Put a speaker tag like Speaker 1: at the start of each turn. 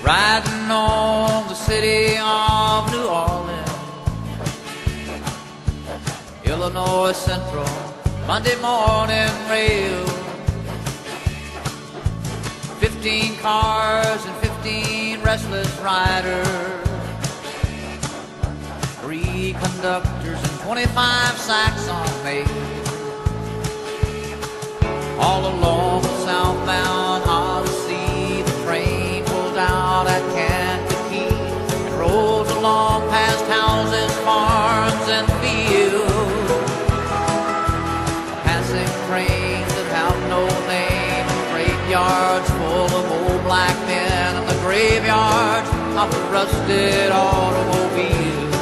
Speaker 1: riding on the city of New Orleans. Illinois Central, Monday morning rail. 15 cars and 15 restless riders. 3 conductors and 25 sacks on mail. All along the southbound Odyssey, the train pulled out at Kankakee and rolls along past houses, farms, and fields. Passing trains that have no name, freight yards full of old black men, and the graveyards of the rusted automobiles.